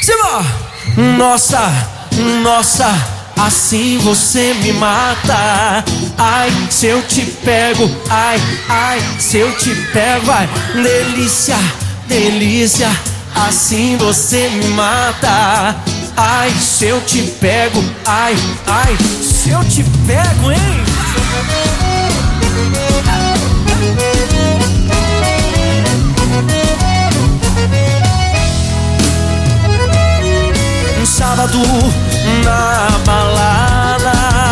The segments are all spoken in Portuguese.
Simba! Nossa, nossa, assim você me mata. Ai, se eu te pego, ai, ai, se eu te pego, vai. Delícia, delícia, assim você me mata. Ai, se eu te pego, ai, ai, se eu te pego, hein? Um sábado na balada,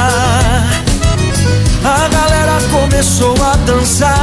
a galera começou a dançar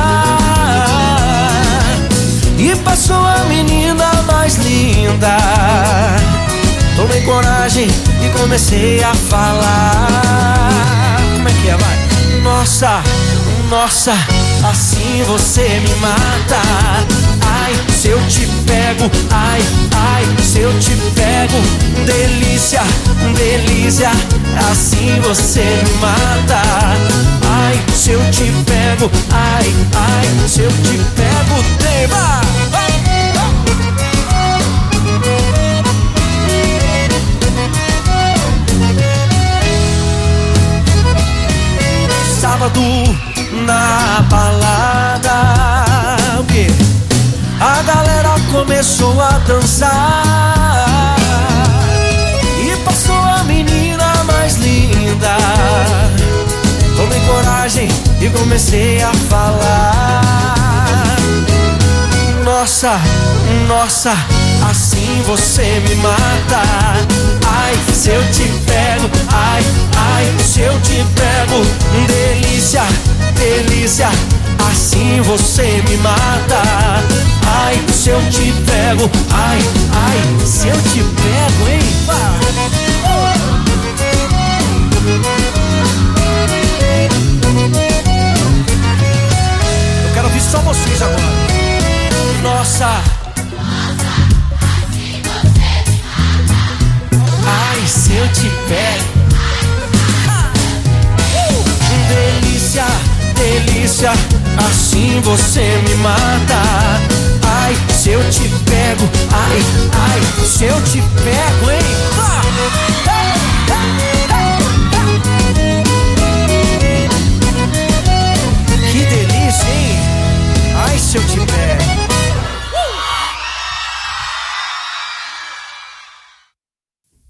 e passou a menina mais linda. Tomei coragem e comecei a falar. Como é que é, vai? Nossa, nossa, assim você me mata. Ai, se eu te pego, ai, ai, se eu te pego. Delícia, delícia, assim você me mata. Ai, se eu te pego, ai, ai, se eu te pego, tema. Sábado na balada, o quê? A galera começou a dançar e passou a menina mais linda. Tomei coragem e comecei a falar. Nossa, nossa, assim você me mata. Ai, se eu te pego, ai, ai, se eu te pego. Delícia, delícia, assim você me mata. Ai, se eu te pego, ai, ai, se eu te pego, hein? Eu quero ouvir só vocês agora. Nossa, ai, se eu te pego. Delícia, delícia, assim você me mata. Ai, se eu te pego, ai, ai, se eu te pego, hein?